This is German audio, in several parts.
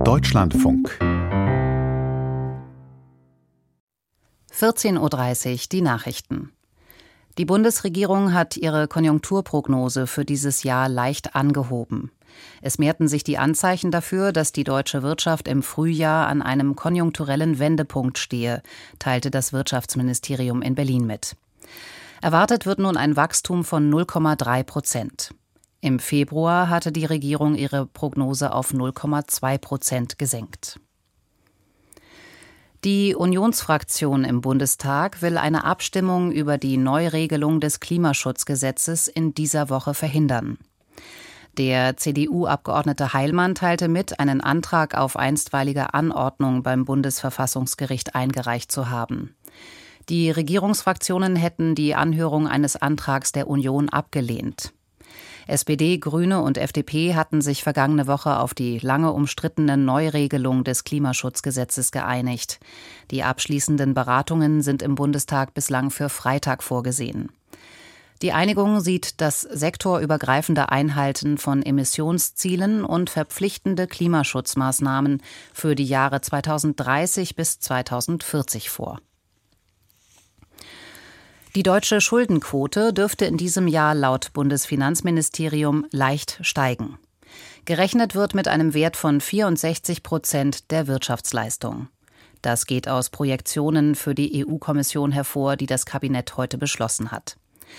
Deutschlandfunk 14:30 Uhr die Nachrichten. Die Bundesregierung hat ihre Konjunkturprognose für dieses Jahr leicht angehoben. Es mehrten sich die Anzeichen dafür, dass die deutsche Wirtschaft im Frühjahr an einem konjunkturellen Wendepunkt stehe, teilte das Wirtschaftsministerium in Berlin mit. Erwartet wird nun ein Wachstum von 0,3%. Im Februar hatte die Regierung ihre Prognose auf 0,2% gesenkt. Die Unionsfraktion im Bundestag will eine Abstimmung über die Neuregelung des Klimaschutzgesetzes in dieser Woche verhindern. Der CDU-Abgeordnete Heilmann teilte mit, einen Antrag auf einstweilige Anordnung beim Bundesverfassungsgericht eingereicht zu haben. Die Regierungsfraktionen hätten die Anhörung eines Antrags der Union abgelehnt. SPD, Grüne und FDP hatten sich vergangene Woche auf die lange umstrittene Neuregelung des Klimaschutzgesetzes geeinigt. Die abschließenden Beratungen sind im Bundestag bislang für Freitag vorgesehen. Die Einigung sieht das sektorübergreifende Einhalten von Emissionszielen und verpflichtende Klimaschutzmaßnahmen für die Jahre 2030 bis 2040 vor. Die deutsche Schuldenquote dürfte in diesem Jahr laut Bundesfinanzministerium leicht steigen. Gerechnet wird mit einem Wert von 64% der Wirtschaftsleistung. Das geht aus Projektionen für die EU-Kommission hervor, die das Kabinett heute beschlossen hat.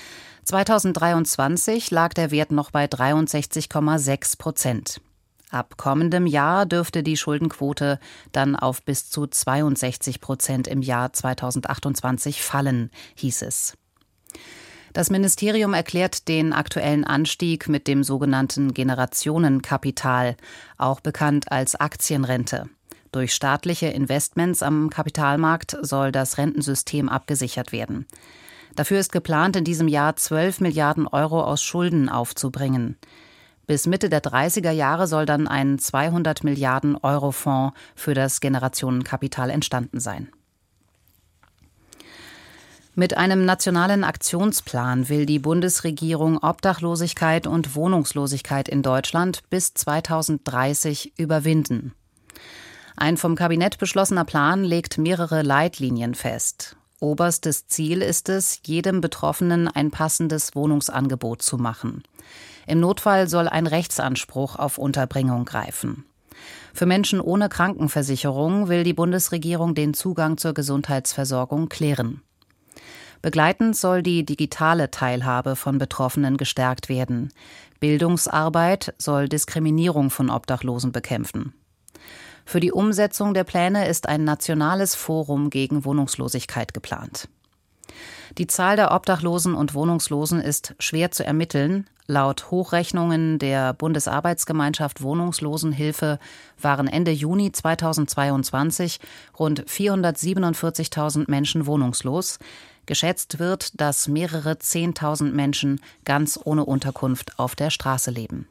2023 lag der Wert noch bei 63,6%. Ab kommendem Jahr dürfte die Schuldenquote dann auf bis zu 62% im Jahr 2028 fallen, hieß es. Das Ministerium erklärt den aktuellen Anstieg mit dem sogenannten Generationenkapital, auch bekannt als Aktienrente. Durch staatliche Investments am Kapitalmarkt soll das Rentensystem abgesichert werden. Dafür ist geplant, in diesem Jahr 12 Milliarden Euro aus Schulden aufzubringen. Bis Mitte der 30er Jahre soll dann ein 200 Milliarden Euro Fonds für das Generationenkapital entstanden sein. Mit einem nationalen Aktionsplan will die Bundesregierung Obdachlosigkeit und Wohnungslosigkeit in Deutschland bis 2030 überwinden. Ein vom Kabinett beschlossener Plan legt mehrere Leitlinien fest. Oberstes Ziel ist es, jedem Betroffenen ein passendes Wohnungsangebot zu machen. Im Notfall soll ein Rechtsanspruch auf Unterbringung greifen. Für Menschen ohne Krankenversicherung will die Bundesregierung den Zugang zur Gesundheitsversorgung klären. Begleitend soll die digitale Teilhabe von Betroffenen gestärkt werden. Bildungsarbeit soll Diskriminierung von Obdachlosen bekämpfen. Für die Umsetzung der Pläne ist ein nationales Forum gegen Wohnungslosigkeit geplant. Die Zahl der Obdachlosen und Wohnungslosen ist schwer zu ermitteln. Laut Hochrechnungen der Bundesarbeitsgemeinschaft Wohnungslosenhilfe waren Ende Juni 2022 rund 447.000 Menschen wohnungslos. Geschätzt wird, dass mehrere 10.000 Menschen ganz ohne Unterkunft auf der Straße leben.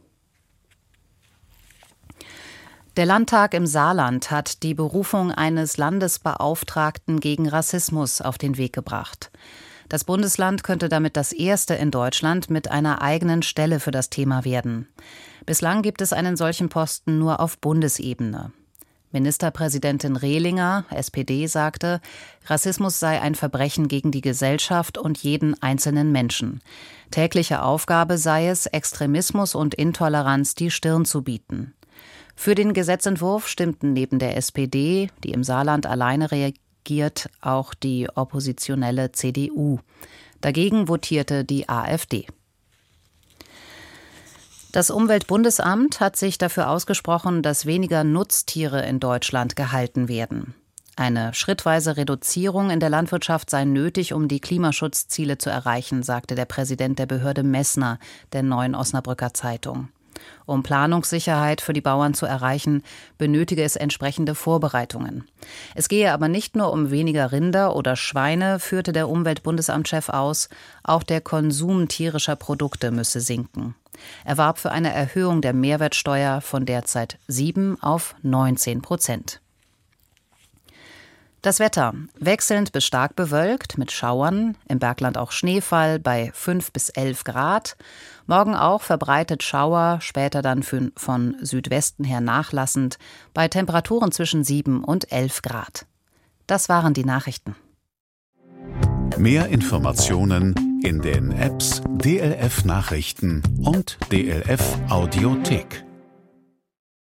Der Landtag im Saarland hat die Berufung eines Landesbeauftragten gegen Rassismus auf den Weg gebracht. Das Bundesland könnte damit das erste in Deutschland mit einer eigenen Stelle für das Thema werden. Bislang gibt es einen solchen Posten nur auf Bundesebene. Ministerpräsidentin Rehlinger, SPD, sagte, Rassismus sei ein Verbrechen gegen die Gesellschaft und jeden einzelnen Menschen. Tägliche Aufgabe sei es, Extremismus und Intoleranz die Stirn zu bieten. Für den Gesetzentwurf stimmten neben der SPD, die im Saarland alleine reagiert, auch die oppositionelle CDU. Dagegen votierte die AfD. Das Umweltbundesamt hat sich dafür ausgesprochen, dass weniger Nutztiere in Deutschland gehalten werden. Eine schrittweise Reduzierung in der Landwirtschaft sei nötig, um die Klimaschutzziele zu erreichen, sagte der Präsident der Behörde Messner der Neuen Osnabrücker Zeitung. Um Planungssicherheit für die Bauern zu erreichen, benötige es entsprechende Vorbereitungen. Es gehe aber nicht nur um weniger Rinder oder Schweine, führte der Umweltbundesamtschef aus, auch der Konsum tierischer Produkte müsse sinken. Er warb für eine Erhöhung der Mehrwertsteuer von derzeit 7% auf 19%. Das Wetter: wechselnd bis stark bewölkt mit Schauern, im Bergland auch Schneefall bei 5 bis 11 Grad. Morgen auch verbreitet Schauer, später dann von Südwesten her nachlassend, bei Temperaturen zwischen 7 und 11 Grad. Das waren die Nachrichten. Mehr Informationen in den Apps DLF Nachrichten und DLF Audiothek.